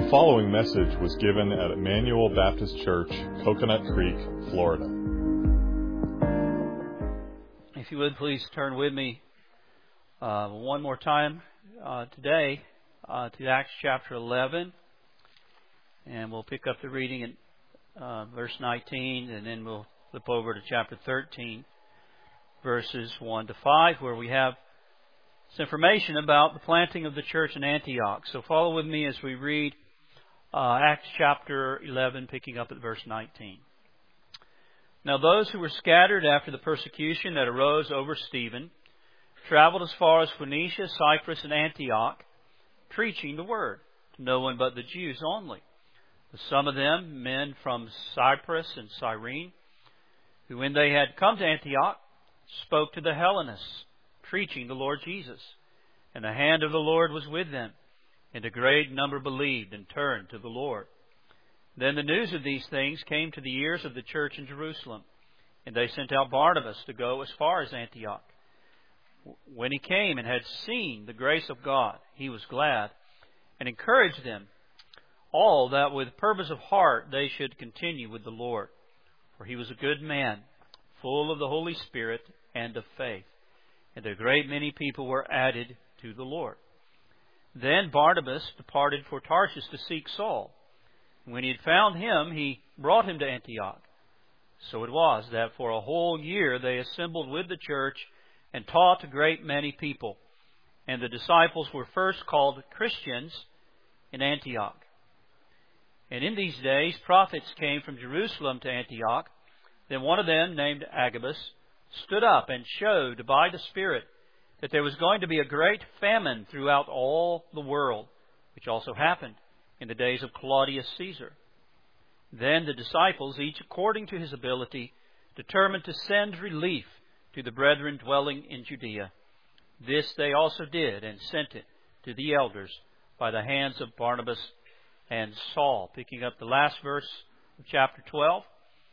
following message was given at Emmanuel Baptist Church, Coconut Creek, Florida. If you would please turn with me one more time today to Acts chapter 11, and we'll pick up the reading in verse 19, and then we'll flip over to chapter 13, verses 1 to 5, where we have some information about the planting of the church in Antioch. So follow with me as we read Acts chapter 11, picking up at verse 19. Now those who were scattered after the persecution that arose over Stephen traveled as far as Phoenicia, Cyprus, and Antioch, preaching the word to no one but the Jews only. But some of them, men from Cyprus and Cyrene, who when they had come to Antioch, spoke to the Hellenists, preaching the Lord Jesus. And the hand of the Lord was with them, and a great number believed and turned to the Lord. Then the news of these things came to the ears of the church in Jerusalem, and they sent out Barnabas to go as far as Antioch. When he came and had seen the grace of God, he was glad, and encouraged them all that with purpose of heart they should continue with the Lord. For he was a good man, full of the Holy Spirit and of faith. And a great many people were added to the Lord. Then Barnabas departed for Tarshish to seek Saul. When he had found him, he brought him to Antioch. So it was that for a whole year they assembled with the church and taught a great many people. And the disciples were first called Christians in Antioch. And in these days prophets came from Jerusalem to Antioch. Then one of them, named Agabus, stood up and showed by the Spirit that there was going to be a great famine throughout all the world, which also happened in the days of Claudius Caesar. Then the disciples, each according to his ability, determined to send relief to the brethren dwelling in Judea. This they also did, and sent it to the elders by the hands of Barnabas and Saul. Picking up the last verse of chapter 12.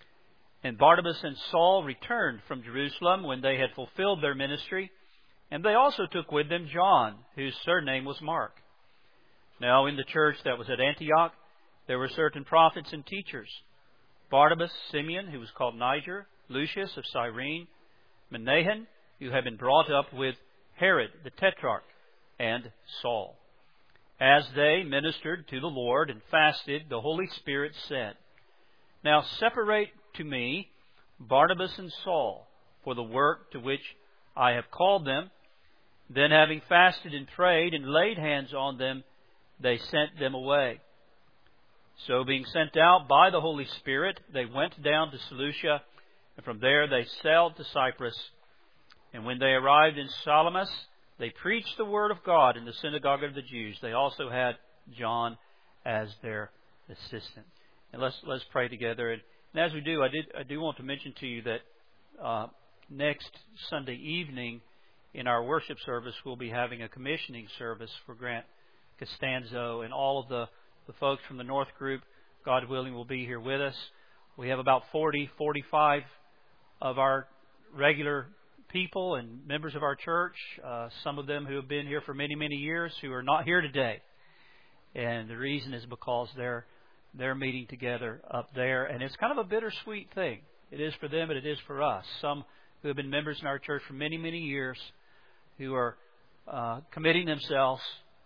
And Barnabas and Saul returned from Jerusalem when they had fulfilled their ministry, and they also took with them John, whose surname was Mark. Now in the church that was at Antioch, there were certain prophets and teachers: Barnabas, Simeon, who was called Niger, Lucius of Cyrene, Manaen, who had been brought up with Herod the Tetrarch, and Saul. As they ministered to the Lord and fasted, the Holy Spirit said, Now separate to me Barnabas and Saul for the work to which I have called them. Then having fasted and prayed and laid hands on them, they sent them away. So being sent out by the Holy Spirit, they went down to Seleucia, and from there they sailed to Cyprus. And when they arrived in Salamis, they preached the word of God in the synagogue of the Jews. They also had John as their assistant. And let's pray together. And as we do, I do want to mention to you that next Sunday evening in our worship service, we'll be having a commissioning service for Grant Costanzo, and all of the folks from the North Group, God willing, will be here with us. We have about 45 of our regular people and members of our church, some of them who have been here for many, many years, who are not here today. And the reason is because they're meeting together up there, and it's kind of a bittersweet thing. It is for them, and it is for us. Some who have been members in our church for many, many years, who are committing themselves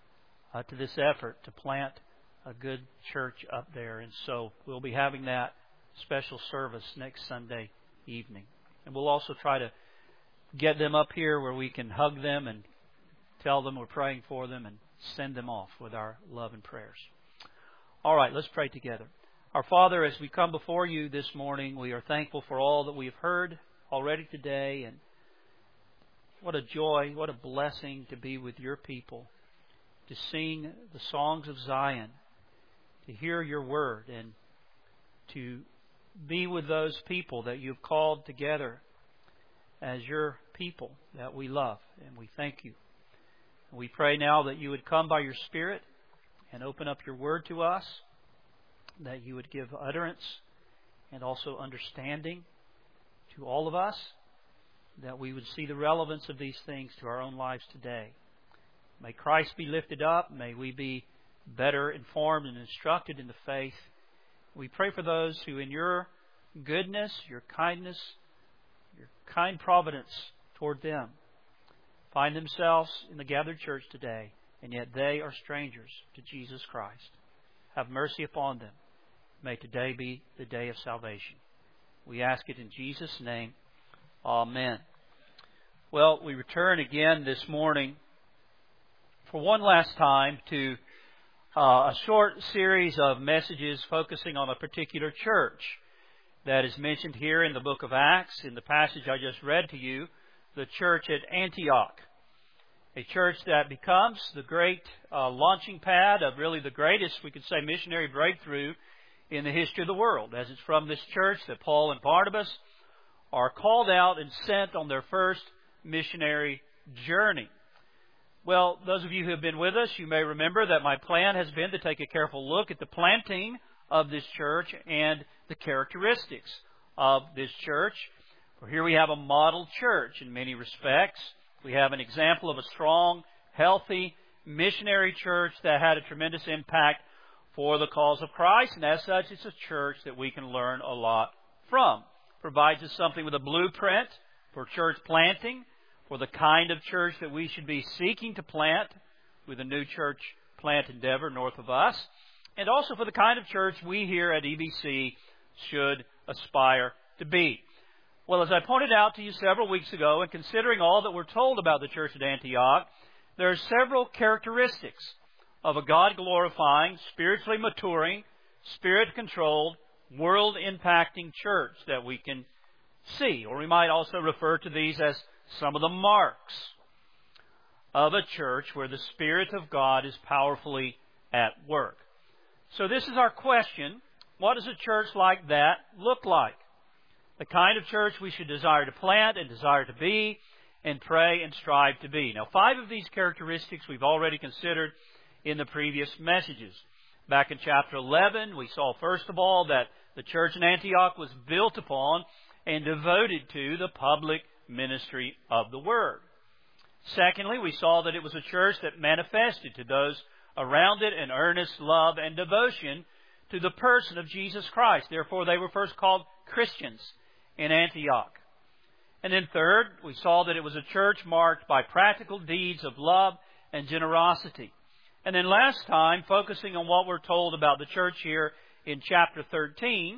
to this effort to plant a good church up there. And so we'll be having that special service next Sunday evening. And we'll also try to get them up here where we can hug them and tell them we're praying for them and send them off with our love and prayers. All right, let's pray together. Our Father, as we come before you this morning, we are thankful for all that we have heard already today. And what a joy, what a blessing to be with your people, to sing the songs of Zion, to hear your word, and to be with those people that you've called together as your people that we love. And we thank you. We pray now that you would come by your Spirit and open up your word to us, that you would give utterance and also understanding to all of us, that we would see the relevance of these things to our own lives today. May Christ be lifted up. May we be better informed and instructed in the faith. We pray for those who in your goodness, your kindness, your kind providence toward them find themselves in the gathered church today, and yet they are strangers to Jesus Christ. Have mercy upon them. May today be the day of salvation. We ask it in Jesus' name. Amen. Well, we return again this morning for one last time to a short series of messages focusing on a particular church that is mentioned here in the book of Acts, in the passage I just read to you, the church at Antioch. A church that becomes the great launching pad of really the greatest, we could say, missionary breakthrough in the history of the world, as it's from this church that Paul and Barnabas are called out and sent on their first missionary journey. Well, those of you who have been with us, you may remember that my plan has been to take a careful look at the planting of this church and the characteristics of this church. For here we have a model church in many respects. We have an example of a strong, healthy, missionary church that had a tremendous impact for the cause of Christ, and as such, it's a church that we can learn a lot from. Provides us something with a blueprint for church planting, for the kind of church that we should be seeking to plant with a new church plant endeavor north of us, and also for the kind of church we here at EBC should aspire to be. Well, as I pointed out to you several weeks ago, and considering all that we're told about the church at Antioch, there are several characteristics of a God-glorifying, spiritually maturing, Spirit-controlled, world-impacting church that we can see. Or we might also refer to these as some of the marks of a church where the Spirit of God is powerfully at work. So this is our question. What does a church like that look like? The kind of church we should desire to plant and desire to be and pray and strive to be. Now, 5 of these characteristics we've already considered in the previous messages. Back in chapter 11, we saw first of all that the church in Antioch was built upon and devoted to the public ministry of the Word. Secondly, we saw that it was a church that manifested to those around it an earnest love and devotion to the person of Jesus Christ. Therefore, they were first called Christians in Antioch. And then third, we saw that it was a church marked by practical deeds of love and generosity. And then last time, focusing on what we're told about the church here in chapter 13,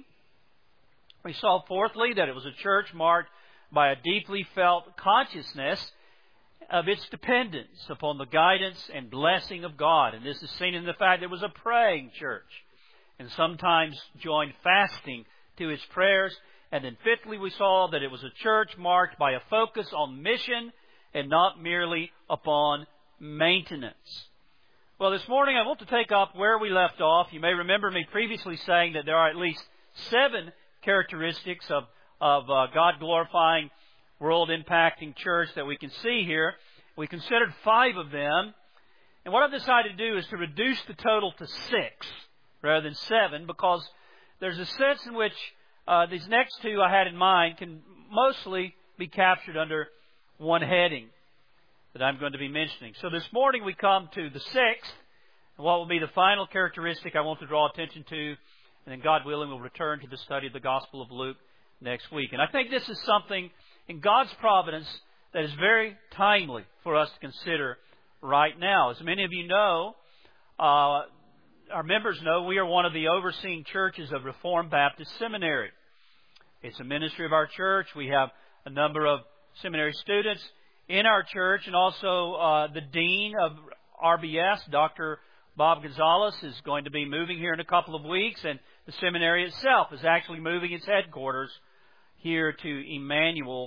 we saw fourthly that it was a church marked by a deeply felt consciousness of its dependence upon the guidance and blessing of God. And this is seen in the fact that it was a praying church and sometimes joined fasting to its prayers. And then fifthly, we saw that it was a church marked by a focus on mission and not merely upon maintenance. Well, this morning I want to take up where we left off. You may remember me previously saying that there are at least 7 characteristics of God-glorifying, world-impacting church that we can see here. We considered 5 of them. And what I've decided to do is to reduce the total to 6 rather than 7, because there's a sense in which these next 2 I had in mind can mostly be captured under one heading that I'm going to be mentioning. So this morning we come to the 6th, and what will be the final characteristic I want to draw attention to, and then God willing we'll return to the study of the Gospel of Luke next week. And I think this is something in God's providence that is very timely for us to consider right now. As many of you know, our members know, we are one of the overseeing churches of Reformed Baptist Seminary. It's a ministry of our church. We have a number of seminary students in our church, and also the dean of RBS, Dr. Bob Gonzalez, is going to be moving here in a couple of weeks, and the seminary itself is actually moving its headquarters here to Emmanuel,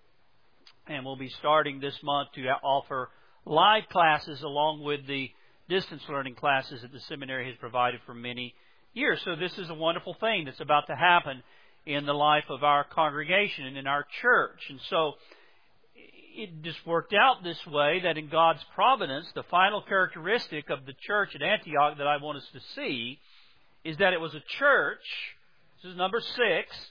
and we'll be starting this month to offer live classes along with the distance learning classes that the seminary has provided for many years. So this is a wonderful thing that's about to happen in the life of our congregation and in our church. And so it just worked out this way that in God's providence, the final characteristic of the church at Antioch that I want us to see is that it was a church, this is number 6,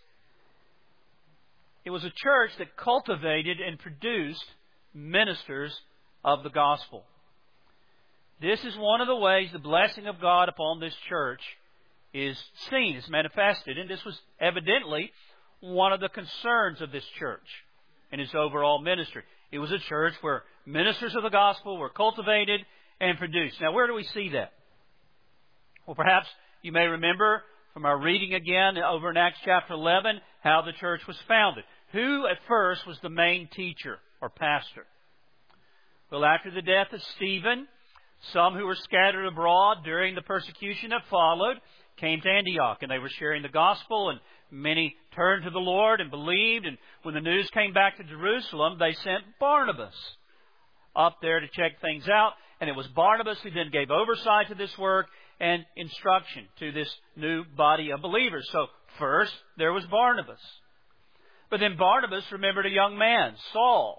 it was a church that cultivated and produced ministers of the gospel. This is one of the ways the blessing of God upon this church is seen, is manifested. And this was evidently one of the concerns of this church in its overall ministry. It was a church where ministers of the gospel were cultivated and produced. Now, where do we see that? Well, perhaps you may remember from our reading again over in Acts chapter 11 how the church was founded. Who at first was the main teacher or pastor? Well, after the death of Stephen, some who were scattered abroad during the persecution that followed came to Antioch, and they were sharing the gospel, and many turned to the Lord and believed. And when the news came back to Jerusalem, they sent Barnabas up there to check things out. And it was Barnabas who then gave oversight to this work and instruction to this new body of believers. So first, there was Barnabas. But then Barnabas remembered a young man, Saul.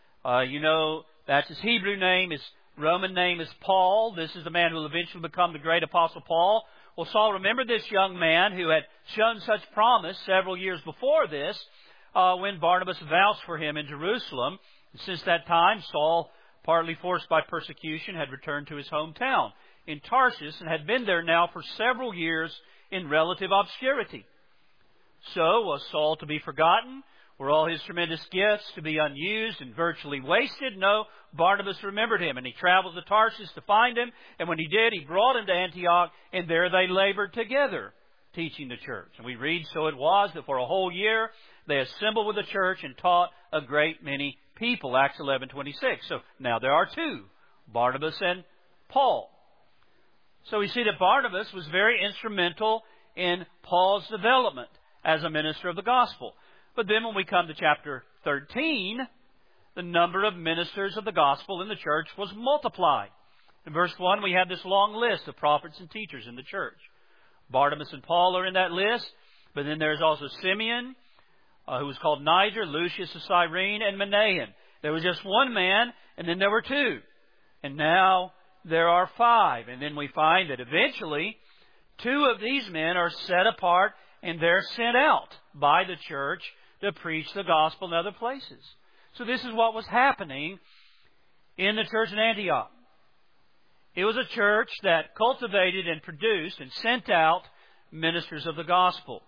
That's his Hebrew name. His Roman name is Paul. This is the man who will eventually become the great apostle Paul. Well, Saul remembered this young man who had shown such promise several years before this when Barnabas vouched for him in Jerusalem. And since that time, Saul, partly forced by persecution, had returned to his hometown in Tarsus and had been there now for several years in relative obscurity. So, was Saul to be forgotten? Were all his tremendous gifts to be unused and virtually wasted? No, Barnabas remembered him, and he traveled to Tarsus to find him, and when he did, he brought him to Antioch, and there they labored together, teaching the church. And we read, so it was that for a whole year they assembled with the church and taught a great many people, Acts 11:26. So now there are two, Barnabas and Paul. So we see that Barnabas was very instrumental in Paul's development as a minister of the gospel. But then when we come to chapter 13, the number of ministers of the gospel in the church was multiplied. In verse 1, we have this long list of prophets and teachers in the church. Barnabas and Paul are in that list, but then there's also Simeon, who was called Niger, Lucius of Cyrene, and Manaen. There was just one man, and then there were two. And now there are five. And then we find that eventually two of these men are set apart and they're sent out by the church to preach the gospel in other places. So this is what was happening in the church in Antioch. It was a church that cultivated and produced and sent out ministers of the gospel.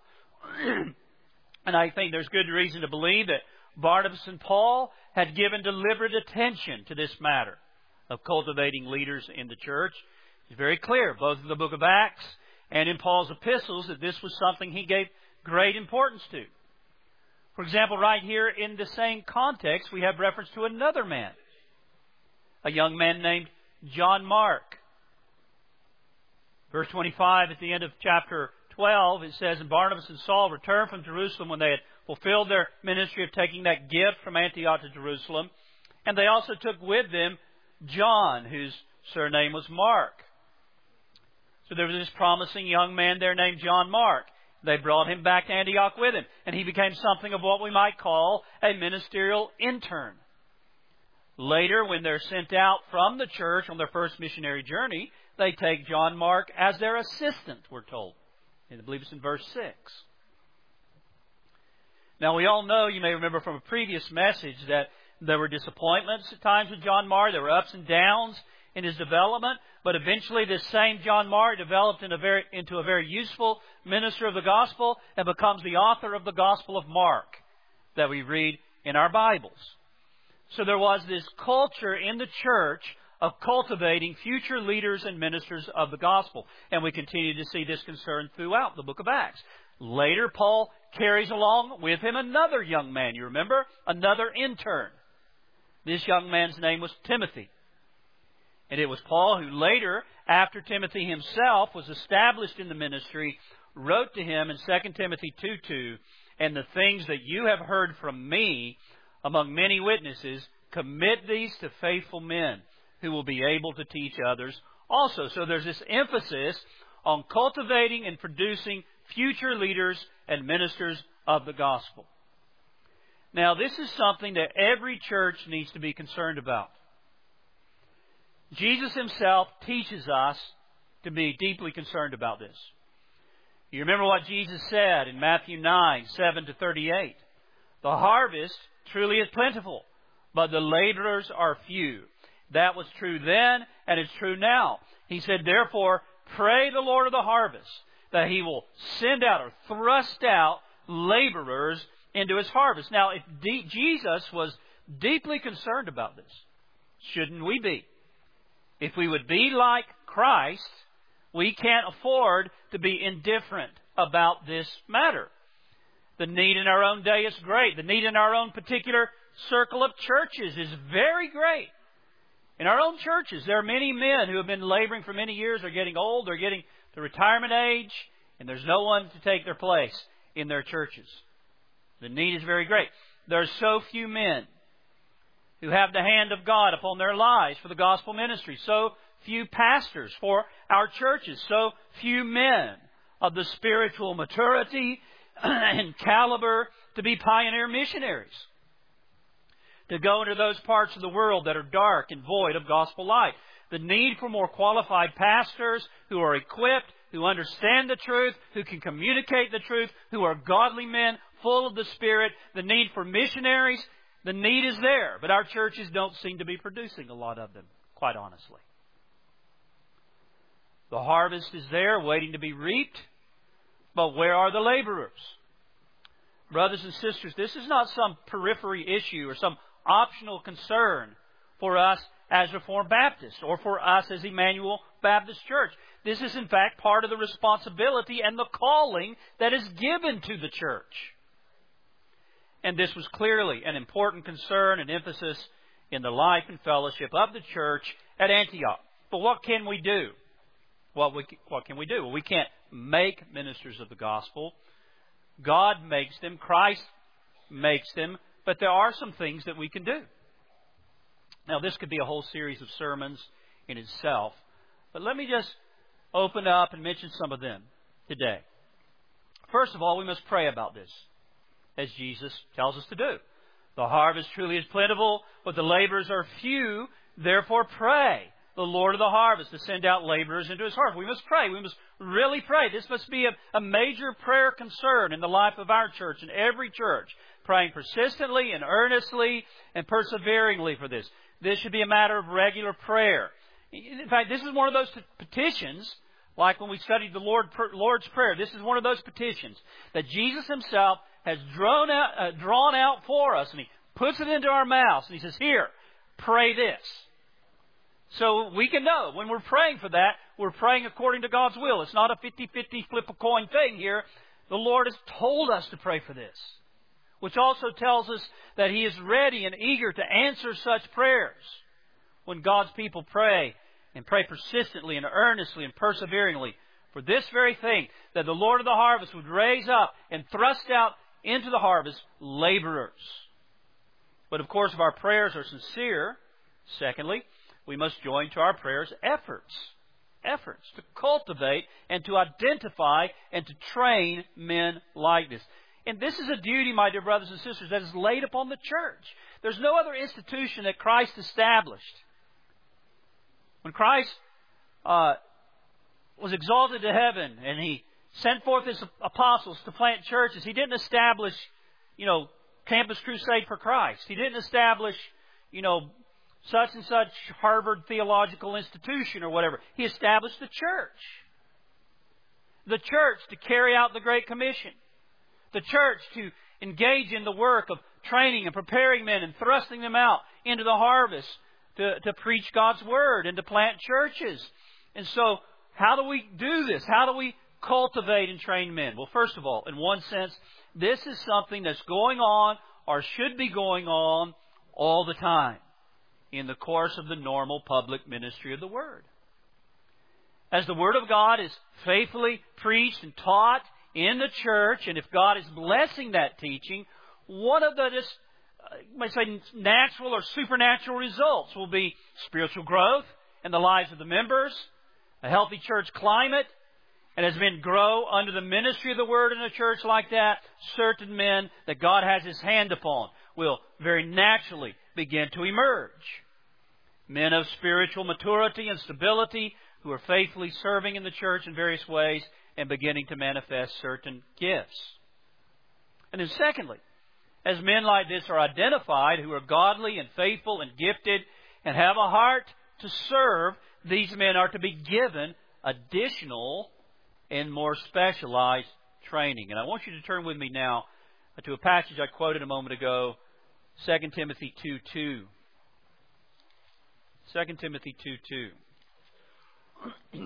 And I think there's good reason to believe that Barnabas and Paul had given deliberate attention to this matter of cultivating leaders in the church. It's very clear, both in the book of Acts and in Paul's epistles, that this was something he gave great importance to. For example, right here in the same context, we have reference to another man, a young man named John Mark. Verse 25 at the end of chapter 12, it says, and Barnabas and Saul returned from Jerusalem when they had fulfilled their ministry of taking that gift from Antioch to Jerusalem. And they also took with them John, whose surname was Mark. So there was this promising young man there named John Mark. They brought him back to Antioch with him, and he became something of what we might call a ministerial intern. Later, when they're sent out from the church on their first missionary journey, they take John Mark as their assistant, we're told. And I believe it's in verse 6. Now, we all know, you may remember from a previous message, that there were disappointments at times with John Mark. There were ups and downs in his development. But eventually this same John Mark developed into a very useful minister of the gospel and becomes the author of the Gospel of Mark that we read in our Bibles. So there was this culture in the church of cultivating future leaders and ministers of the gospel. And we continue to see this concern throughout the book of Acts. Later, Paul carries along with him another young man. You remember? Another intern. This young man's name was Timothy. And it was Paul who later, after Timothy himself was established in the ministry, wrote to him in 2 Timothy 2:2, and the things that you have heard from me among many witnesses, commit these to faithful men who will be able to teach others also. So there's this emphasis on cultivating and producing future leaders and ministers of the gospel. Now, this is something that every church needs to be concerned about. Jesus himself teaches us to be deeply concerned about this. You remember what Jesus said in Matthew 9:7-38. The harvest truly is plentiful, but the laborers are few. That was true then, and it's true now. He said, therefore, pray the Lord of the harvest that He will send out or thrust out laborers into His harvest. Now, if Jesus was deeply concerned about this, shouldn't we be? If we would be like Christ, we can't afford to be indifferent about this matter. The need in our own day is great. The need in our own particular circle of churches is very great. In our own churches, there are many men who have been laboring for many years. They're getting old. They're getting to retirement age. And there's no one to take their place in their churches. The need is very great. There are so few men who have the hand of God upon their lives for the gospel ministry. So few pastors for our churches. So few men of the spiritual maturity and caliber to be pioneer missionaries, to go into those parts of the world that are dark and void of gospel light. The need for more qualified pastors who are equipped, who understand the truth, who can communicate the truth, who are godly men, full of the Spirit. The need for missionaries, the need is there. But our churches don't seem to be producing a lot of them, quite honestly. The harvest is there, waiting to be reaped. But where are the laborers? Brothers and sisters, this is not some periphery issue or some optional concern for us as Reformed Baptists or for us as Emmanuel Baptist Church. This is in fact part of the responsibility and the calling that is given to the church. And this was clearly an important concern and emphasis in the life and fellowship of the church at Antioch. But what can we do? What can we do? Well, we can't make ministers of the gospel. God makes them. Christ makes them. But there are some things that we can do. Now, this could be a whole series of sermons in itself. But let me just open up and mention some of them today. First of all, we must pray about this, as Jesus tells us to do. The harvest truly is plentiful, but the laborers are few. Therefore, pray the Lord of the harvest to send out laborers into His harvest. We must pray. We must really pray. This must be a major prayer concern in the life of our church and every church. Praying persistently and earnestly and perseveringly for this. This should be a matter of regular prayer. In fact, this is one of those petitions, like when we studied the Lord's Prayer. This is one of those petitions that Jesus Himself has drawn out for us. And He puts it into our mouths. And He says, here, pray this. So we can know when we're praying for that, we're praying according to God's will. It's not a 50-50 flip a coin thing here. The Lord has told us to pray for this, which also tells us that He is ready and eager to answer such prayers when God's people pray and pray persistently and earnestly and perseveringly for this very thing, that the Lord of the harvest would raise up and thrust out into the harvest laborers. But of course, if our prayers are sincere, secondly, we must join to our prayers efforts to cultivate and to identify and to train men like this. And this is a duty, my dear brothers and sisters, that is laid upon the church. There's no other institution that Christ established. When Christ was exalted to heaven and He sent forth His apostles to plant churches, He didn't establish, Campus Crusade for Christ. He didn't establish, such and such Harvard Theological Institution or whatever. He established the church. The church to carry out the Great Commission. The church to engage in the work of training and preparing men and thrusting them out into the harvest to preach God's Word and to plant churches. And so, how do we do this? How do we cultivate and train men? Well, first of all, in one sense, this is something that's going on or should be going on all the time in the course of the normal public ministry of the Word. As the Word of God is faithfully preached and taught in the church, and if God is blessing that teaching, one of the natural or supernatural results will be spiritual growth in the lives of the members, a healthy church climate, and as men grow under the ministry of the Word in a church like that, certain men that God has His hand upon will very naturally begin to emerge. Men of spiritual maturity and stability who are faithfully serving in the church in various ways and beginning to manifest certain gifts. And then secondly, as men like this are identified who are godly and faithful and gifted and have a heart to serve, these men are to be given additional and more specialized training. And I want you to turn with me now to a passage I quoted a moment ago, 2 Timothy 2:2. 2 Timothy 2:2.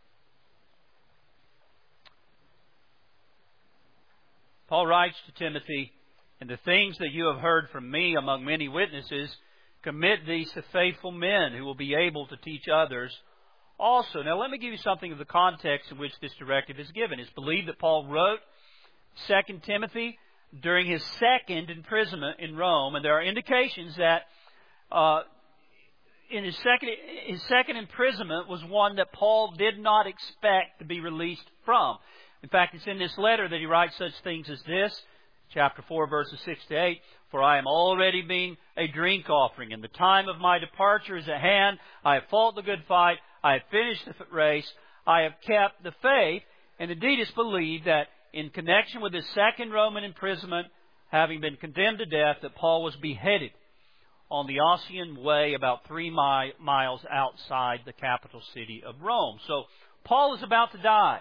Paul writes to Timothy, "And the things that you have heard from me among many witnesses, commit these to faithful men who will be able to teach others also." Now let me give you something of the context in which this directive is given. It's believed that Paul wrote 2 Timothy during his second imprisonment in Rome, and there are indications that in his second imprisonment was one that Paul did not expect to be released from. In fact, it's in this letter that he writes such things as this, chapter 4, verses 6 to 8, "For I am already being a drink offering, and the time of my departure is at hand. I have fought the good fight. I have finished the race. I have kept the faith." And indeed, it's believed that in connection with his second Roman imprisonment, having been condemned to death, that Paul was beheaded on the Ossian Way about 3 miles outside the capital city of Rome. So Paul is about to die.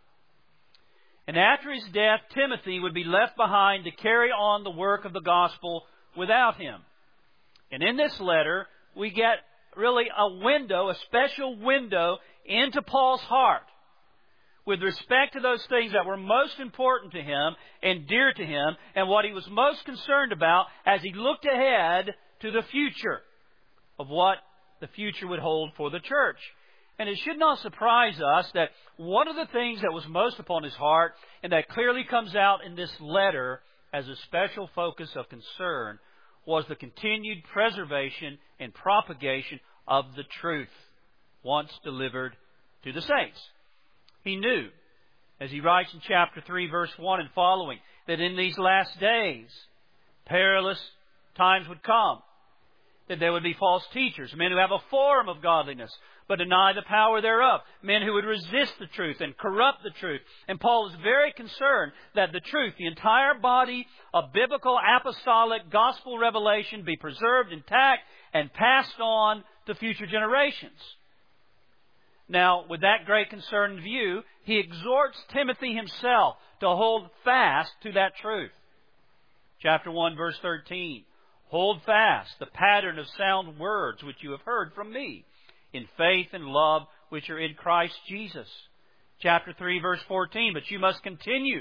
And after his death, Timothy would be left behind to carry on the work of the gospel without him. And in this letter, we get really a special window into Paul's heart with respect to those things that were most important to him and dear to him, and what he was most concerned about as he looked ahead to the future of what the future would hold for the church. And it should not surprise us that one of the things that was most upon his heart, and that clearly comes out in this letter as a special focus of concern, was the continued preservation and propagation of the truth once delivered to the saints. He knew, as he writes in chapter 3, verse 1 and following, that in these last days, perilous times would come. That there would be false teachers, men who have a form of godliness, but deny the power thereof. Men who would resist the truth and corrupt the truth. And Paul is very concerned that the truth, the entire body of biblical, apostolic, gospel revelation, be preserved intact and passed on to future generations. Now, with that great concern in view, he exhorts Timothy himself to hold fast to that truth. Chapter 1, verse 13. "Hold fast the pattern of sound words which you have heard from me, in faith and love which are in Christ Jesus." Chapter 3, verse 14. "But you must continue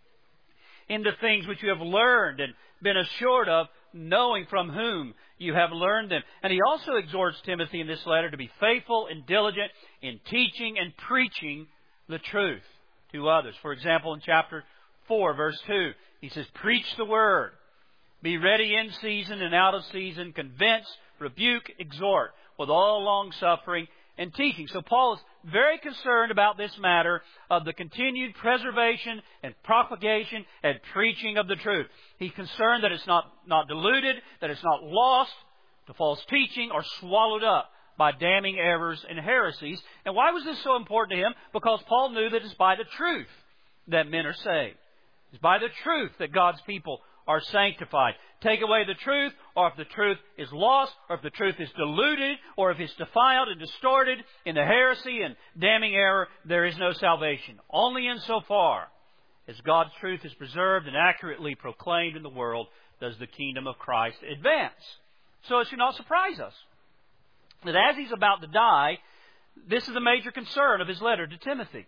in the things which you have learned and been assured of, knowing from whom you have learned them." And he also exhorts Timothy in this letter to be faithful and diligent in teaching and preaching the truth to others. For example, in chapter 4, verse 2, he says, "Preach the word. Be ready in season and out of season. Convince, rebuke, exhort with all long suffering and teaching." So Paul is very concerned about this matter of the continued preservation and propagation and preaching of the truth. He's concerned that it's not diluted, that it's not lost to false teaching or swallowed up by damning errors and heresies. And why was this so important to him? Because Paul knew that it's by the truth that men are saved. It's by the truth that God's people are sanctified. Take away the truth, or if the truth is lost, or if the truth is diluted, or if it's defiled and distorted in the heresy and damning error, there is no salvation. Only insofar as God's truth is preserved and accurately proclaimed in the world does the kingdom of Christ advance. So it should not surprise us that as he's about to die, this is a major concern of his letter to Timothy.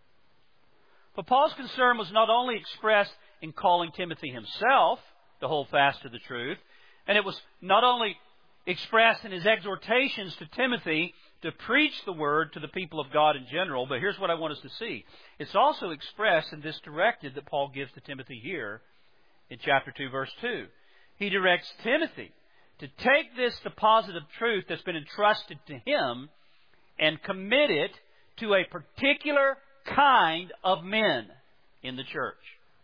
But Paul's concern was not only expressed in calling Timothy himself to hold fast to the truth, and it was not only expressed in his exhortations to Timothy to preach the word to the people of God in general, but here's what I want us to see. It's also expressed in this directive that Paul gives to Timothy here in chapter 2, verse 2. He directs Timothy to take this deposit of truth that's been entrusted to him and commit it to a particular kind of men in the church.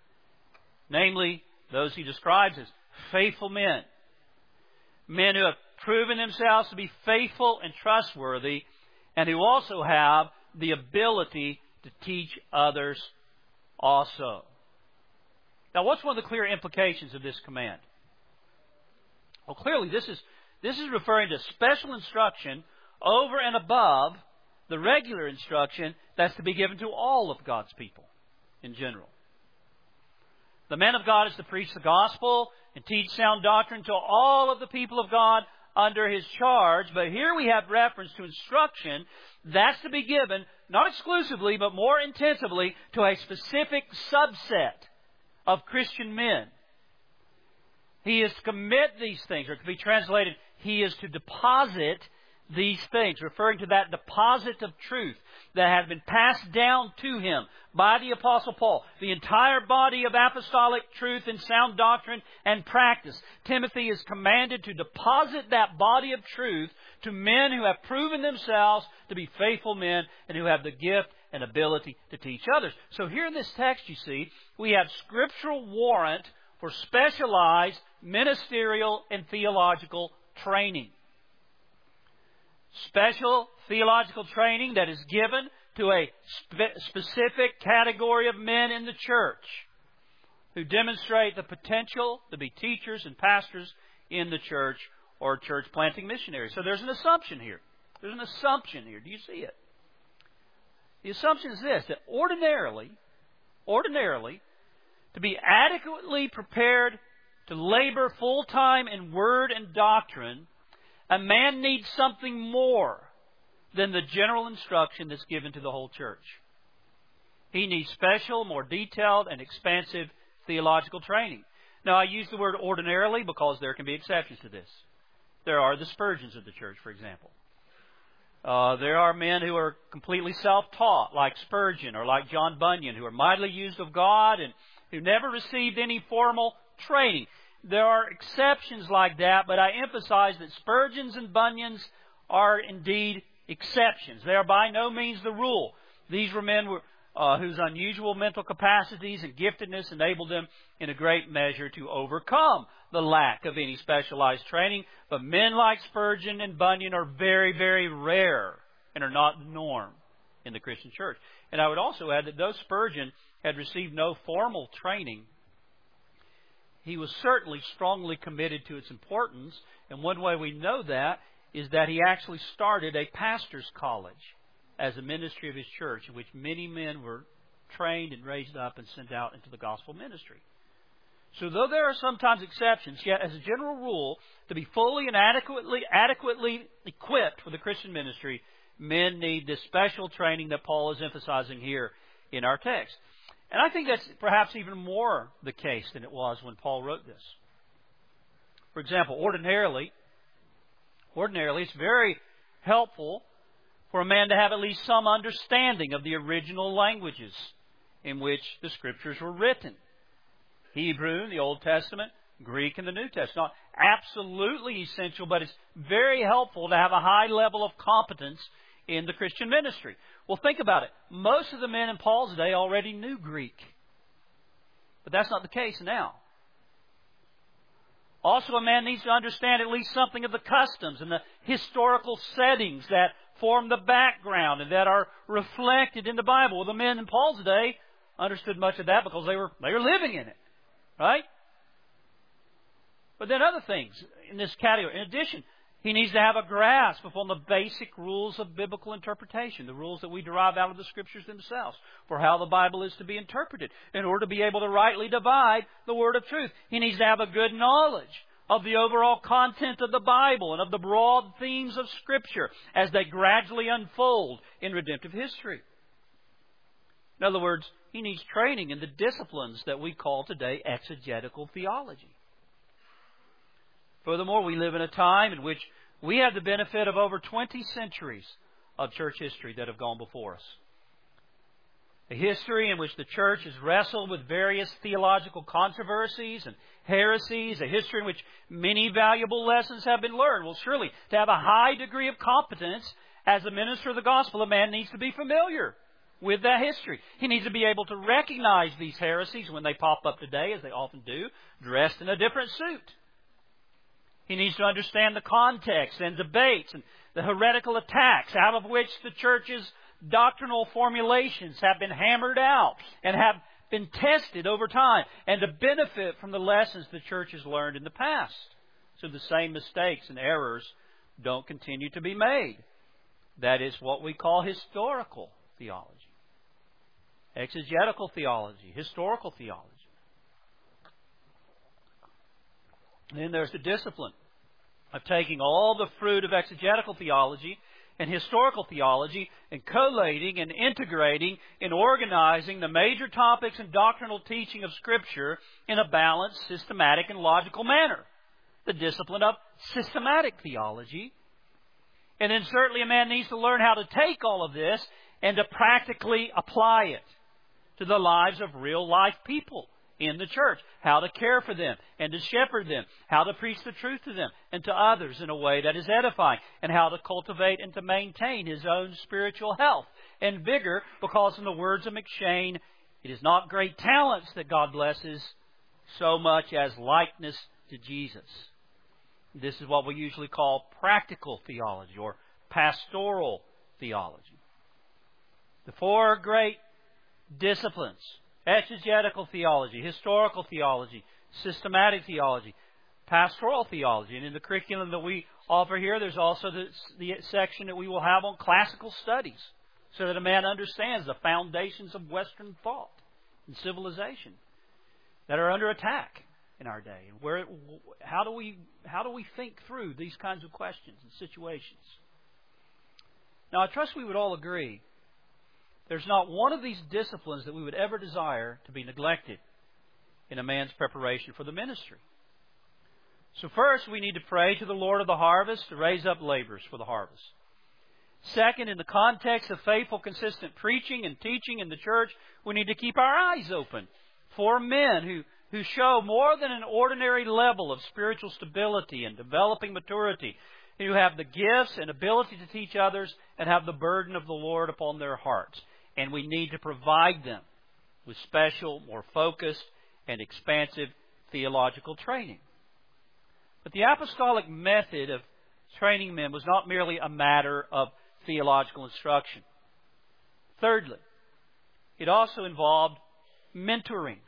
Namely, those he describes as faithful men. Men who have proven themselves to be faithful and trustworthy, and who also have the ability to teach others also. Now, what's one of the clear implications of this command? Well, clearly, this is This is referring to special instruction over and above the regular instruction that's to be given to all of God's people in general. The man of God is to preach the gospel and teach sound doctrine to all of the people of God under his charge. But here we have reference to instruction that's to be given, not exclusively, but more intensively, to a specific subset of Christian men. He is to commit these things, or to be translated, he is to deposit these things, referring to that deposit of truth that had been passed down to him by the Apostle Paul. The entire body of apostolic truth and sound doctrine and practice. Timothy is commanded to deposit that body of truth to men who have proven themselves to be faithful men and who have the gift and ability to teach others. So here in this text, you see, we have scriptural warrant for specialized ministerial and theological training. Special theological training that is given to a specific category of men in the church who demonstrate the potential to be teachers and pastors in the church or church planting missionaries. So there's an assumption here. There's an assumption here. Do you see it? The assumption is this, that ordinarily, to be adequately prepared to labor full-time in word and doctrine, a man needs something more than the general instruction that's given to the whole church. He needs special, more detailed, and expansive theological training. Now, I use the word ordinarily because there can be exceptions to this. There are the Spurgeons of the church, for example. There are men who are completely self-taught, like Spurgeon or like John Bunyan, who are mightily used of God and who never received any formal training. There are exceptions like that, but I emphasize that Spurgeons and Bunyans are indeed exceptions. They are by no means the rule. These were men whose unusual mental capacities and giftedness enabled them in a great measure to overcome the lack of any specialized training. But men like Spurgeon and Bunyan are very, very rare and are not the norm in the Christian church. And I would also add that though Spurgeon had received no formal training, he was certainly strongly committed to its importance. And one way we know that is that he actually started a pastor's college as a ministry of his church, in which many men were trained and raised up and sent out into the gospel ministry. So though there are sometimes exceptions, yet as a general rule, to be fully and adequately equipped for the Christian ministry, men need this special training that Paul is emphasizing here in our text. And I think that's perhaps even more the case than it was when Paul wrote this. For example, ordinarily, it's very helpful for a man to have at least some understanding of the original languages in which the Scriptures were written. Hebrew in the Old Testament, Greek in the New Testament. Not absolutely essential, but it's very helpful to have a high level of competence in the Christian ministry. Well, think about it. Most of the men in Paul's day already knew Greek. But that's not the case now. Also, a man needs to understand at least something of the customs and the historical settings that form the background and that are reflected in the Bible. Well, the men in Paul's day understood much of that because they were living in it. Right? But then other things in this category. In addition, he needs to have a grasp upon the basic rules of biblical interpretation, the rules that we derive out of the Scriptures themselves, for how the Bible is to be interpreted, in order to be able to rightly divide the word of truth. He needs to have a good knowledge of the overall content of the Bible and of the broad themes of Scripture as they gradually unfold in redemptive history. In other words, he needs training in the disciplines that we call today exegetical theology. Furthermore, we live in a time in which we have the benefit of over 20 centuries of church history that have gone before us. A history in which the church has wrestled with various theological controversies and heresies, a history in which many valuable lessons have been learned. Well, surely, to have a high degree of competence as a minister of the gospel, a man needs to be familiar with that history. He needs to be able to recognize these heresies when they pop up today, as they often do, dressed in a different suit. He needs to understand the context and debates and the heretical attacks out of which the church's doctrinal formulations have been hammered out and have been tested over time, and to benefit from the lessons the church has learned in the past. so the same mistakes and errors don't continue to be made. That is what we call historical theology. Exegetical theology, historical theology. Then there's the discipline of taking all the fruit of exegetical theology and historical theology and collating and integrating and organizing the major topics and doctrinal teaching of Scripture in a balanced, systematic, and logical manner. The discipline of systematic theology. And then certainly a man needs to learn how to take all of this and to practically apply it to the lives of real life people in the church. How to care for them and to shepherd them. How to preach the truth to them and to others in a way that is edifying. And how to cultivate and to maintain his own spiritual health and vigor, because in the words of McShane, it is not great talents that God blesses so much as likeness to Jesus. This is what we usually call practical theology or pastoral theology. The four great disciplines: exegetical theology, historical theology, systematic theology, pastoral theology. And in the curriculum that we offer here, there's also the section that we will have on classical studies, so that a man understands the foundations of Western thought and civilization that are under attack in our day. And how do we think through these kinds of questions and situations? Now, I trust we would all agree there's not one of these disciplines that we would ever desire to be neglected in a man's preparation for the ministry. So first, we need to pray to the Lord of the harvest to raise up laborers for the harvest. Second, in the context of faithful, consistent preaching and teaching in the church, we need to keep our eyes open for men who show more than an ordinary level of spiritual stability and developing maturity, who have the gifts and ability to teach others and have the burden of the Lord upon their hearts. And we need to provide them with special, more focused, and expansive theological training. But the apostolic method of training men was not merely a matter of theological instruction. Thirdly, it also involved mentoring.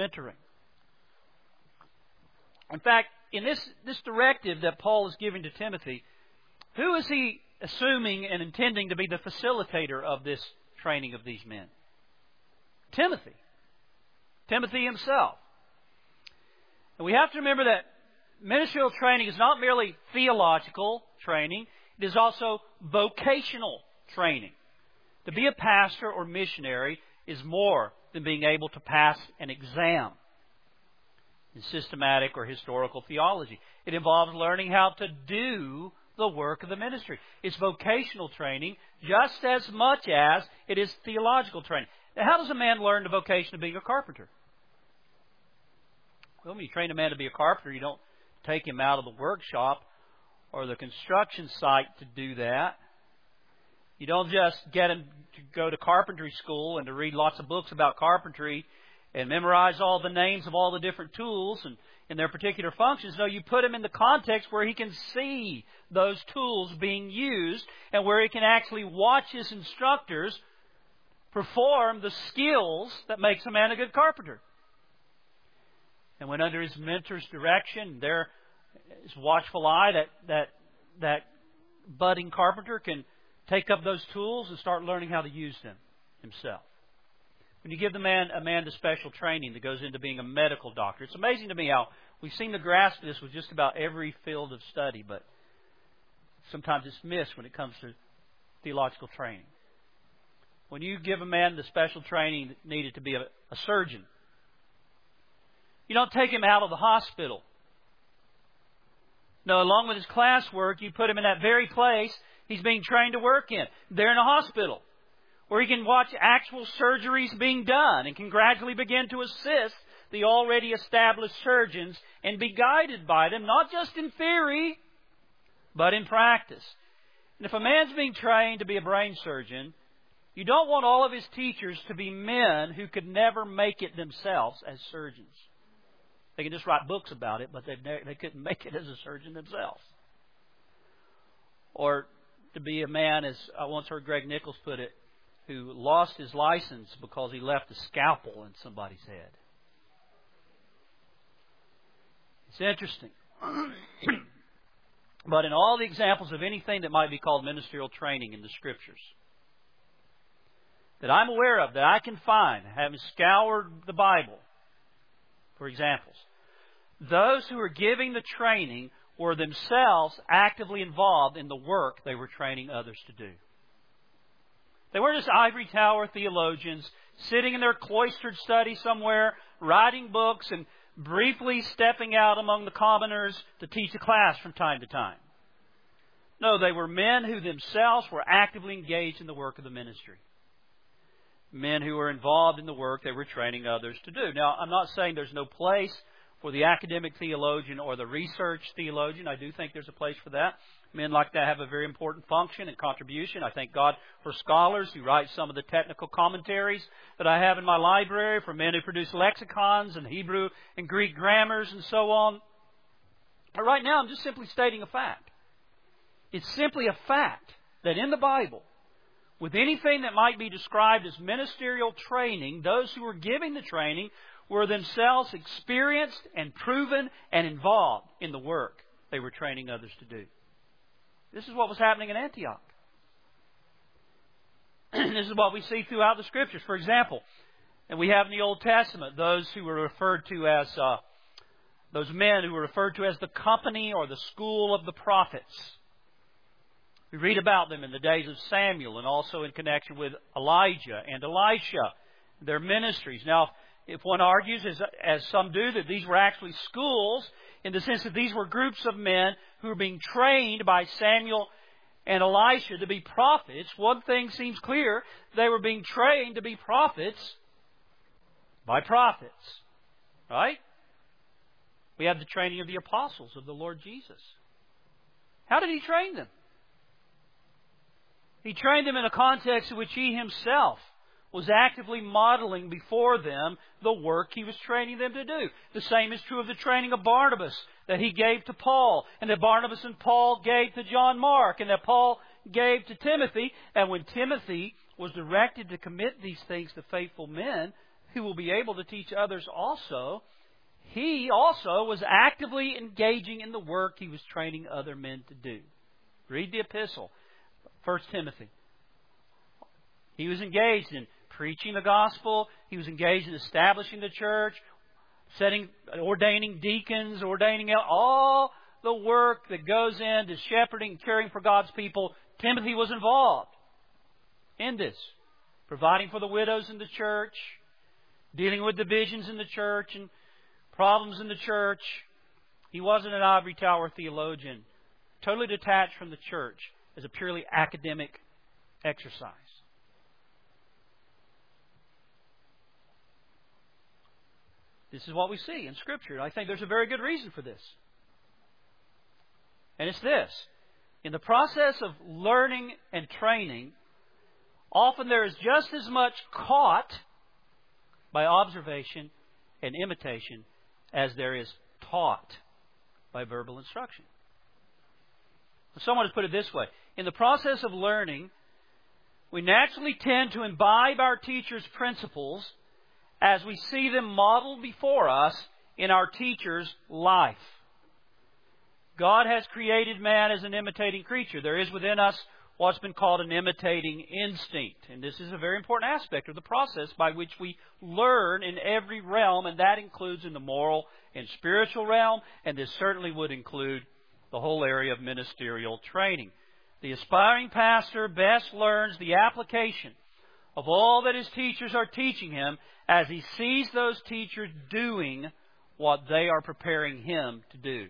In fact, in this directive that Paul is giving to Timothy, who is he assuming and intending to be the facilitator of this training of these men? Timothy. Timothy himself. And we have to remember that ministerial training is not merely theological training, it is also vocational training. To be a pastor or missionary is more than being able to pass an exam in systematic or historical theology. It involves learning how to do the work of the ministry. It's vocational training just as much as it is theological training. Now, how does a man learn the vocation of being a carpenter? Well, when you train a man to be a carpenter, you don't take him out of the workshop or the construction site to do that. You don't just get him to go to carpentry school and to read lots of books about carpentry and memorize all the names of all the different tools and their particular functions. No, you put him in the context where he can see those tools being used and where he can actually watch his instructors perform the skills that makes a man a good carpenter. And when under his mentor's direction, there is watchful eye, that budding carpenter can take up those tools and start learning how to use them himself. When you give a man the special training that goes into being a medical doctor, it's amazing to me how we seem to grasp this with just about every field of study, but sometimes it's missed when it comes to theological training. When you give a man the special training needed to be a surgeon, you don't take him out of the hospital. No, along with his classwork, you put him in that very place he's being trained to work in. There in a hospital, where he can watch actual surgeries being done and can gradually begin to assist the already established surgeons and be guided by them, not just in theory, but in practice. And if a man's being trained to be a brain surgeon, you don't want all of his teachers to be men who could never make it themselves as surgeons. They can just write books about it, but they couldn't make it as a surgeon themselves. Or to be a man, as I once heard Greg Nichols put it, who lost his license because he left a scalpel in somebody's head. It's interesting. but in all the examples of anything that might be called ministerial training in the Scriptures that I'm aware of, that I can find, having scoured the Bible, for examples, those who were giving the training were themselves actively involved in the work they were training others to do. They weren't just ivory tower theologians sitting in their cloistered study somewhere, writing books and briefly stepping out among the commoners to teach a class from time to time. No, they were men who themselves were actively engaged in the work of the ministry. Men who were involved in the work they were training others to do. Now, I'm not saying there's no place for the academic theologian or the research theologian. I do think there's a place for that. Men like that have a very important function and contribution. I thank God for scholars who write some of the technical commentaries that I have in my library, for men who produce lexicons and Hebrew and Greek grammars and so on. But right now I'm just simply stating a fact. It's simply a fact that in the Bible, with anything that might be described as ministerial training, those who were giving the training were themselves experienced and proven and involved in the work they were training others to do. This is what was happening in Antioch. This is what we see throughout the Scriptures. For example, and we have in the Old Testament those who were referred to as those men who were referred to as the company or the school of the prophets. We read about them in the days of Samuel and also in connection with Elijah and Elisha, their ministries. Now, if one argues, as some do, that these were actually schools, in the sense that these were groups of men who were being trained by Samuel and Elisha to be prophets, one thing seems clear. They were being trained to be prophets by prophets. Right? We have the training of the apostles of the Lord Jesus. How did He train them? He trained them in a context in which He Himself was actively modeling before them the work He was training them to do. The same is true of the training of Barnabas that He gave to Paul, and that Barnabas and Paul gave to John Mark, and that Paul gave to Timothy. And when Timothy was directed to commit these things to faithful men who will be able to teach others also, he also was actively engaging in the work he was training other men to do. Read the epistle, 1 Timothy. He was engaged in preaching the gospel. He was engaged in establishing the church, ordaining deacons, ordaining all the work that goes into shepherding and caring for God's people. Timothy was involved in this, providing for the widows in the church, dealing with divisions in the church and problems in the church. He wasn't an ivory tower theologian, totally detached from the church as a purely academic exercise. This is what we see in Scripture. And I think there's a very good reason for this. And it's this. In the process of learning and training, often there is just as much caught by observation and imitation as there is taught by verbal instruction. Someone has put it this way. In the process of learning, we naturally tend to imbibe our teacher's principles as we see them modeled before us in our teacher's life. God has created man as an imitating creature. There is within us what's been called an imitating instinct. And this is a very important aspect of the process by which we learn in every realm, and that includes in the moral and spiritual realm, and this certainly would include the whole area of ministerial training. The aspiring pastor best learns the application of all that his teachers are teaching him as he sees those teachers doing what they are preparing him to do.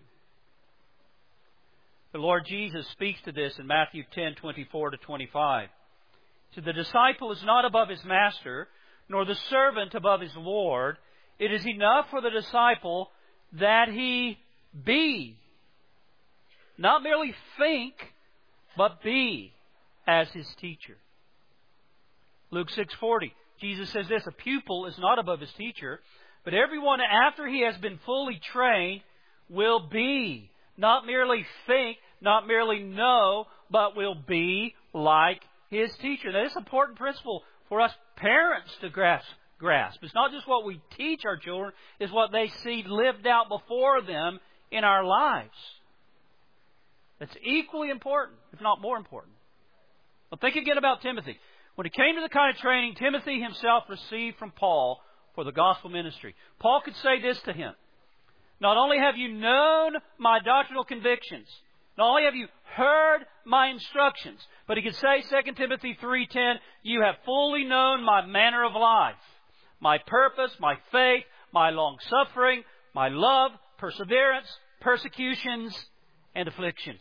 The Lord Jesus speaks to this in Matthew 10:24-25. So the disciple is not above his master, nor the servant above his Lord. It is enough for the disciple that he be. Not merely think, but be as his teacher. Luke 6:40, Jesus says this, a pupil is not above his teacher, but everyone after he has been fully trained will be. Not merely think, not merely know, but will be like his teacher. Now, this is an important principle for us parents to grasp. It's not just what we teach our children, it's what they see lived out before them in our lives that's equally important, if not more important. Well, think again about Timothy. When it came to the kind of training Timothy himself received from Paul for the gospel ministry, Paul could say this to him: not only have you known my doctrinal convictions, not only have you heard my instructions, but he could say, 2 Timothy 3:10, you have fully known my manner of life, my purpose, my faith, my long-suffering, my love, perseverance, persecutions, and afflictions.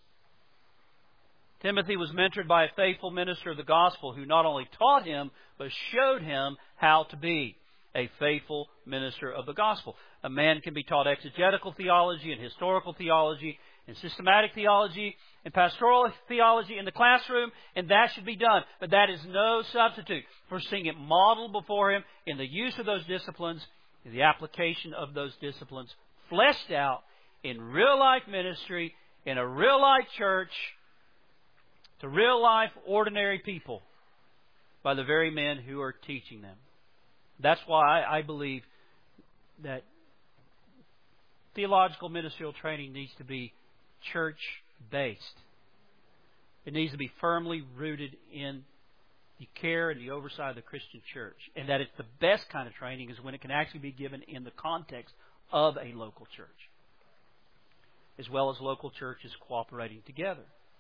Timothy was mentored by a faithful minister of the gospel who not only taught him, but showed him how to be a faithful minister of the gospel. A man can be taught exegetical theology and historical theology and systematic theology and pastoral theology in the classroom, and that should be done. But that is no substitute for seeing it modeled before him in the use of those disciplines, in the application of those disciplines, fleshed out in real-life ministry, in a real-life church, to real-life ordinary people by the very men who are teaching them. That's why I believe that theological ministerial training needs to be church-based. It needs to be firmly rooted in the care and the oversight of the Christian church. And that it's the best kind of training is when it can actually be given in the context of a local church, as well as local churches cooperating together.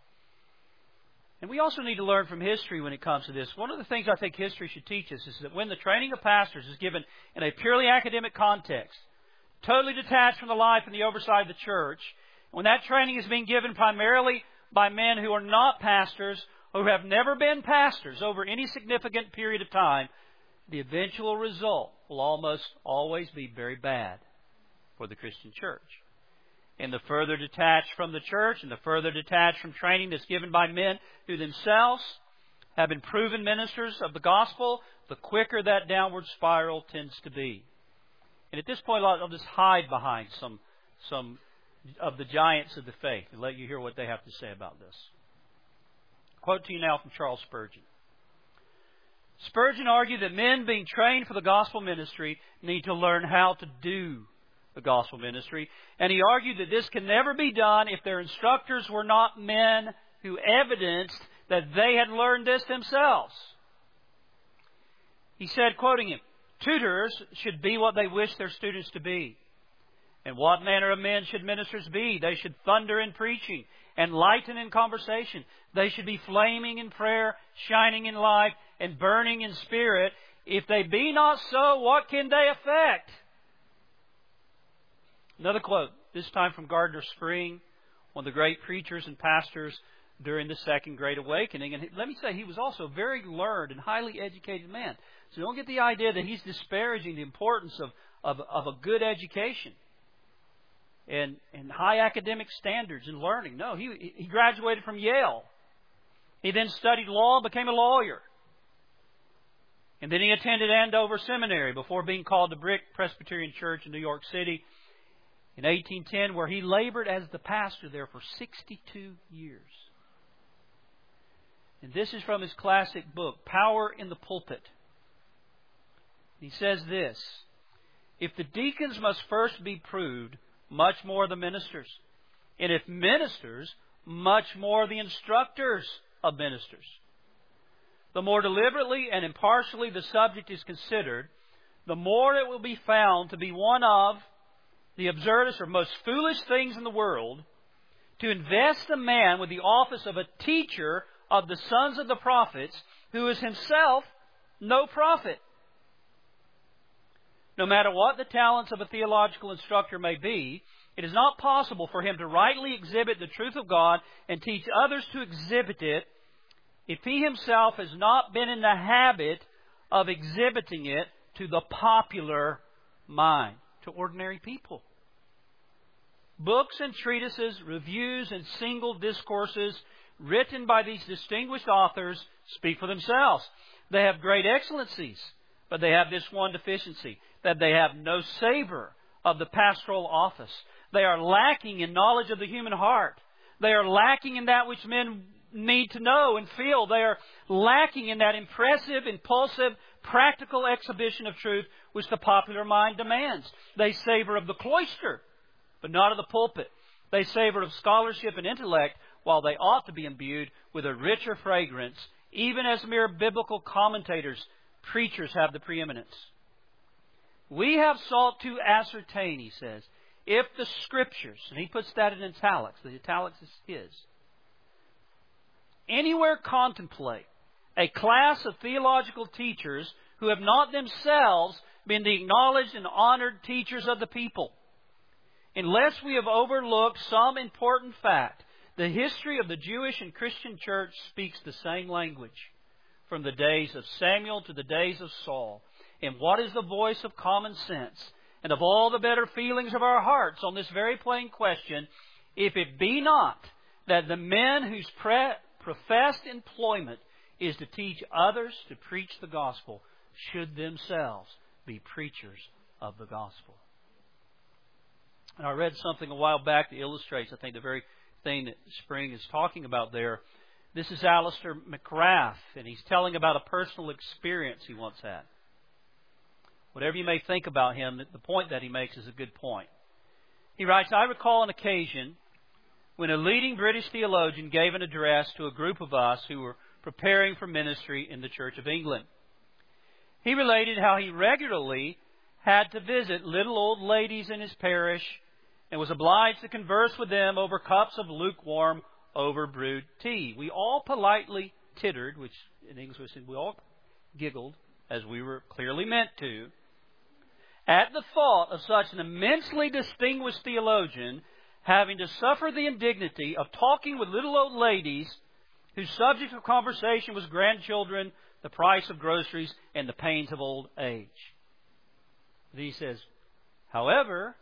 And we also need to learn from history when it comes to this. One of the things I think history should teach us is that when the training of pastors is given in a purely academic context, totally detached from the life and the oversight of the church, when that training is being given primarily by men who are not pastors, who have never been pastors over any significant period of time, the eventual result will almost always be very bad for the Christian church. And the further detached from the church and the further detached from training that's given by men who themselves have been proven ministers of the gospel, the quicker that downward spiral tends to be. And at this point, I'll just hide behind some of the giants of the faith and let you hear what they have to say about this. Quote to you now from Charles Spurgeon. Spurgeon argued that men being trained for the gospel ministry need to learn how to do the gospel ministry. And he argued that this can never be done if their instructors were not men who evidenced that they had learned this themselves. He said, quoting him, tutors should be what they wish their students to be. And what manner of men should ministers be? They should thunder in preaching, enlighten in conversation. They should be flaming in prayer, shining in life, and burning in spirit. If they be not so, what can they effect? Another quote, this time from Gardner Spring, one of the great preachers and pastors during the Second Great Awakening. And let me say, he was also a very learned and highly educated man. So don't get the idea that he's disparaging the importance of a good education and high academic standards and learning. No, he graduated from Yale. He then studied law and became a lawyer. And then he attended Andover Seminary before being called to Brick Presbyterian Church in New York City in 1810, where he labored as the pastor there for 62 years. And this is from his classic book, Power in the Pulpit. He says this: if the deacons must first be proved, much more the ministers. And if ministers, much more the instructors of ministers. The more deliberately and impartially the subject is considered, the more it will be found to be one of the absurdest or most foolish things in the world to invest a man with the office of a teacher of the sons of the prophets who is himself no prophet. No matter what the talents of a theological instructor may be, it is not possible for him to rightly exhibit the truth of God and teach others to exhibit it if he himself has not been in the habit of exhibiting it to the popular mind, to ordinary people. Books and treatises, reviews and single discourses written by these distinguished authors speak for themselves. They have great excellencies, but they have this one deficiency, that they have no savor of the pastoral office. They are lacking in knowledge of the human heart. They are lacking in that which men need to know and feel. They are lacking in that impressive, impulsive, practical exhibition of truth which the popular mind demands. They savor of the cloister but not of the pulpit. They savored of scholarship and intellect, while they ought to be imbued with a richer fragrance, even as mere biblical commentators, preachers have the preeminence. We have sought to ascertain, he says, if the Scriptures, and he puts that in italics, the italics is his, anywhere contemplate a class of theological teachers who have not themselves been the acknowledged and honored teachers of the people. Unless we have overlooked some important fact, the history of the Jewish and Christian church speaks the same language from the days of Samuel to the days of Saul. And what is the voice of common sense and of all the better feelings of our hearts on this very plain question, if it be not that the men whose professed employment is to teach others to preach the gospel should themselves be preachers of the gospel? And I read something a while back that illustrates, I think, the very thing that Spring is talking about there. This is Alistair McGrath, and he's telling about a personal experience he once had. Whatever you may think about him, the point that he makes is a good point. He writes, I recall an occasion when a leading British theologian gave an address to a group of us who were preparing for ministry in the Church of England. He related how he regularly had to visit little old ladies in his parish and was obliged to converse with them over cups of lukewarm, overbrewed tea. We all politely tittered, which in English we all giggled, as we were clearly meant to, at the thought of such an immensely distinguished theologian having to suffer the indignity of talking with little old ladies whose subject of conversation was grandchildren, the price of groceries, and the pains of old age. Then he says, however,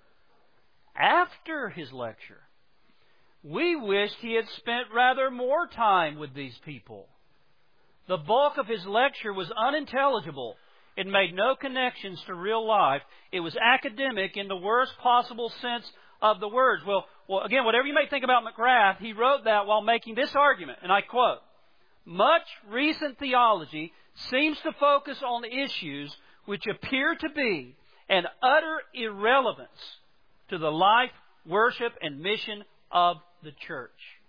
after his lecture, we wished he had spent rather more time with these people. The bulk of his lecture was unintelligible. It made no connections to real life. It was academic in the worst possible sense of the words. Well, again, whatever you may think about McGrath, he wrote that while making this argument, and I quote, much recent theology seems to focus on issues which appear to be an utter irrelevance to the life, worship, and mission of the church.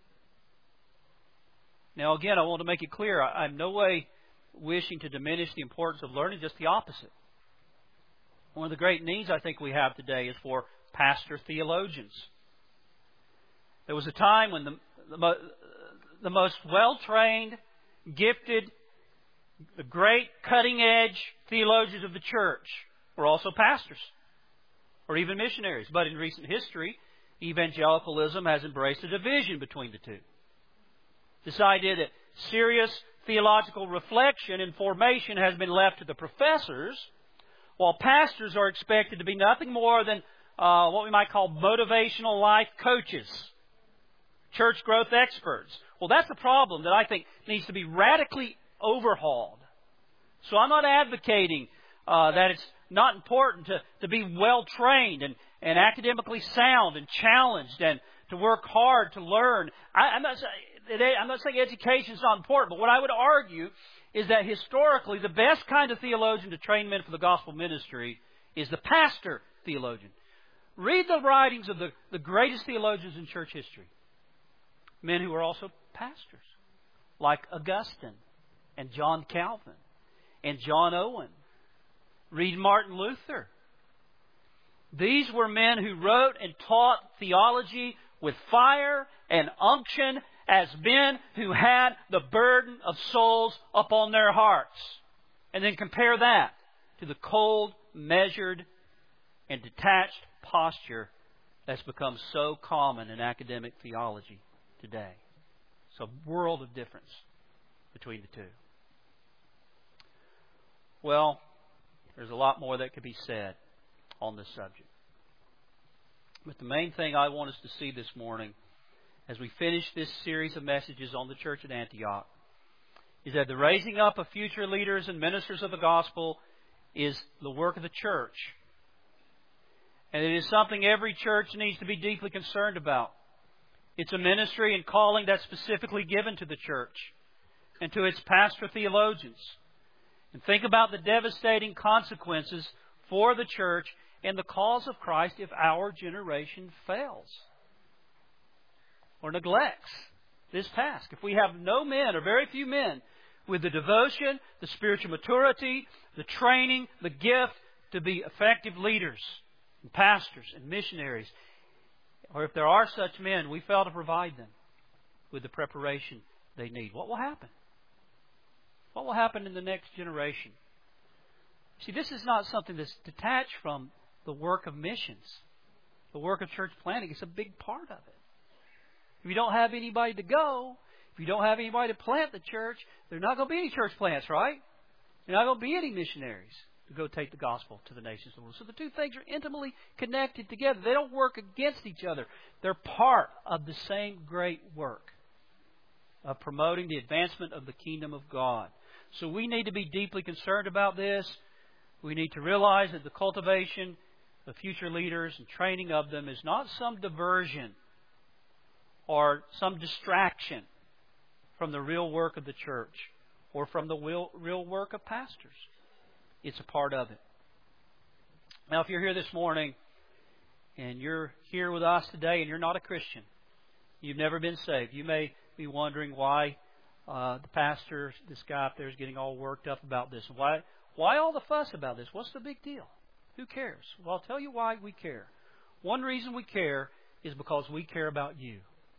Now, again, I want to make it clear, I'm in no way wishing to diminish the importance of learning, just the opposite. One of the great needs I think we have today is for pastor theologians. There was a time when the most well-trained, gifted, the great cutting-edge theologians of the church were also pastors or even missionaries. But in recent history, evangelicalism has embraced a division between the two. This idea that serious theological reflection and formation has been left to the professors, while pastors are expected to be nothing more than what we might call motivational life coaches, church growth experts. Well, that's the problem that I think needs to be radically overhauled. So I'm not advocating that it's not important to be well-trained and academically sound and challenged and to work hard to learn. I'm not saying education is not important, but what I would argue is that historically the best kind of theologian to train men for the gospel ministry is the pastor theologian. Read the writings of the greatest theologians in church history. Men who were also pastors, like Augustine and John Calvin and John Owen. Read Martin Luther. These were men who wrote and taught theology with fire and unction as men who had the burden of souls upon their hearts. And then compare that to the cold, measured, and detached posture that's become so common in academic theology today. It's a world of difference between the two. Well, there's a lot more that could be said on this subject. But the main thing I want us to see this morning, as we finish this series of messages on the church at Antioch, is that the raising up of future leaders and ministers of the gospel is the work of the church. And it is something every church needs to be deeply concerned about. It's a ministry and calling that's specifically given to the church and to its pastor theologians. And think about the devastating consequences for the church in the cause of Christ if our generation fails or neglects this task. If we have no men or very few men with the devotion, the spiritual maturity, the training, the gift to be effective leaders and pastors and missionaries, or if there are such men, we fail to provide them with the preparation they need, what will happen? What will happen in the next generation? See, this is not something that's detached from the work of missions, the work of church planting. It's a big part of it. If you don't have anybody to go, if you don't have anybody to plant the church, there are not going to be any church plants, right? There are not going to be any missionaries to go take the gospel to the nations of the world. So the two things are intimately connected together. They don't work against each other. They're part of the same great work of promoting the advancement of the kingdom of God. So we need to be deeply concerned about this. We need to realize that the cultivation of future leaders and training of them is not some diversion or some distraction from the real work of the church or from the real work of pastors. It's a part of it. Now, if you're here this morning and you're here with us today and you're not a Christian, you've never been saved, you may be wondering why the pastor, this guy up there, is getting all worked up about this. Why all the fuss about this? What's the big deal? Who cares? Well, I'll tell you why we care. One reason we care is because we care about you.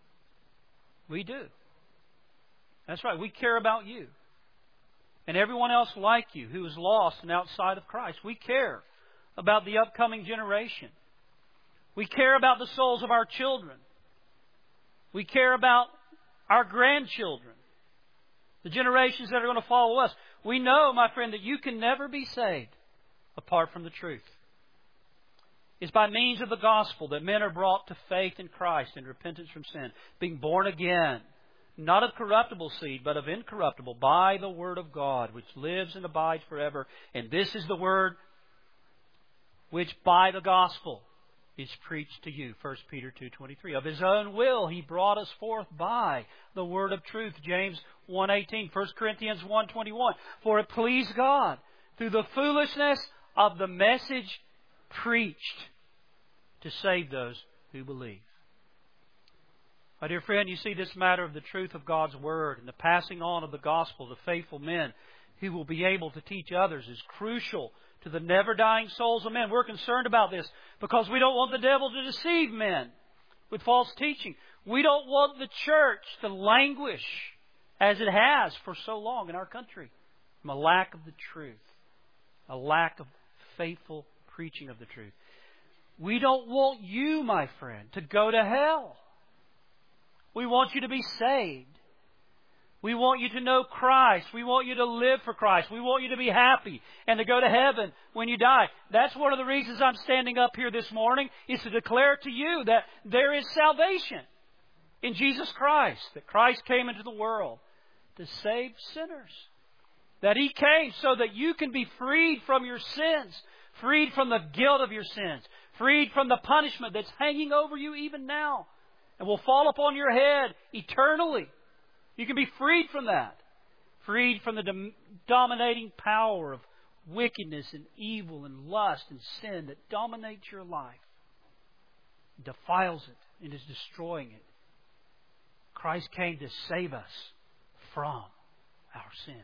We do. That's right. We care about you. And everyone else like you who is lost and outside of Christ. We care about the upcoming generation. We care about the souls of our children. We care about our grandchildren. The generations that are going to follow us. We know, my friend, that you can never be saved apart from the truth. It's by means of the gospel that men are brought to faith in Christ and repentance from sin, being born again, not of corruptible seed, but of incorruptible, by the word of God, which lives and abides forever. And this is the word which by the gospel is preached to you. 1 Peter 2:23. Of His own will He brought us forth by the word of truth. James 1:18. 1 Corinthians 1:21. For it pleased God through the foolishness of the message preached to save those who believe. My dear friend, you see, this matter of the truth of God's Word and the passing on of the gospel to faithful men who will be able to teach others is crucial to the never-dying souls of men. We're concerned about this because we don't want the devil to deceive men with false teaching. We don't want the church to languish as it has for so long in our country from a lack of the truth, a lack of faithful preaching of the truth. We don't want you, my friend, to go to hell. We want you to be saved. We want you to know Christ. We want you to live for Christ. We want you to be happy and to go to heaven when you die. That's one of the reasons I'm standing up here this morning, is to declare to you that there is salvation in Jesus Christ. That Christ came into the world to save sinners. That He came so that you can be freed from your sins, freed from the guilt of your sins, freed from the punishment that's hanging over you even now and will fall upon your head eternally. You can be freed from that. Freed from the dominating power of wickedness and evil and lust and sin that dominates your life, defiles it, and is destroying it. Christ came to save us from our sins.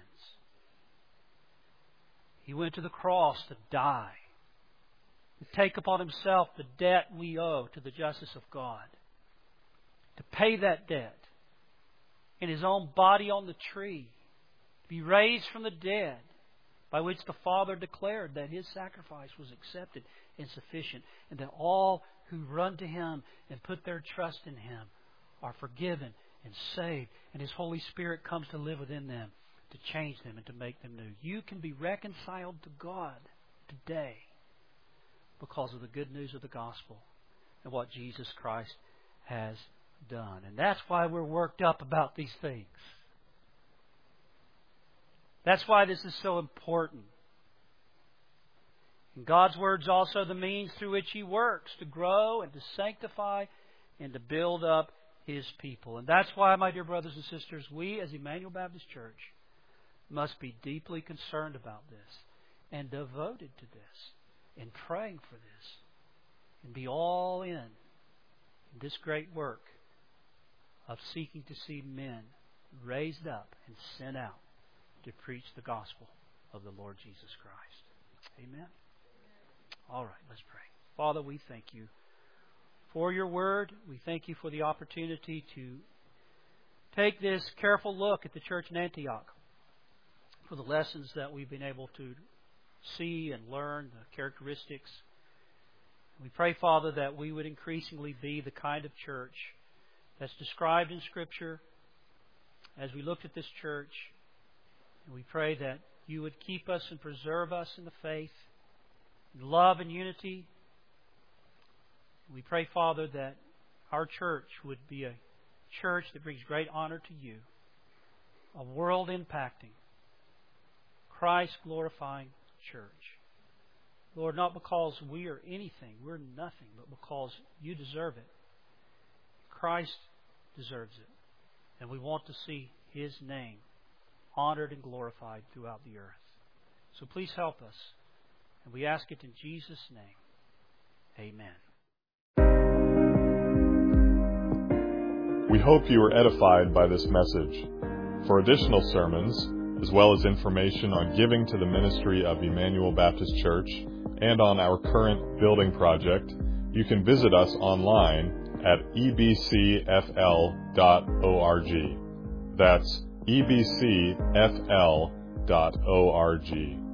He went to the cross to die, to take upon Himself the debt we owe to the justice of God, to pay that debt in His own body on the tree, to be raised from the dead, by which the Father declared that His sacrifice was accepted and sufficient, and that all who run to Him and put their trust in Him are forgiven and saved, and His Holy Spirit comes to live within them to change them and to make them new. You can be reconciled to God today because of the good news of the gospel and what Jesus Christ has done. And that's why we're worked up about these things. That's why this is so important. And God's Word is also the means through which He works to grow and to sanctify and to build up His people. And that's why, my dear brothers and sisters, we as Emmanuel Baptist Church must be deeply concerned about this and devoted to this. in praying for this and be all in this great work of seeking to see men raised up and sent out to preach the gospel of the Lord Jesus Christ. Amen. All right, let's pray. Father, we thank you for your word. We thank you for the opportunity to take this careful look at the church in Antioch, for the lessons that we've been able to see and learn, the characteristics. We pray, Father, that we would increasingly be the kind of church that's described in Scripture. As we looked at this church, and we pray that you would keep us and preserve us in the faith, in love and unity. We pray, Father, that our church would be a church that brings great honor to you, a world-impacting, Christ-glorifying church. Lord, not because we are anything, we're nothing, but because you deserve it. Christ deserves it. And we want to see His name honored and glorified throughout the earth. So please help us. And we ask it in Jesus' name. Amen. We hope you were edified by this message. For additional sermons, as well as information on giving to the ministry of Emmanuel Baptist Church and on our current building project, you can visit us online at ebcfl.org. That's ebcfl.org.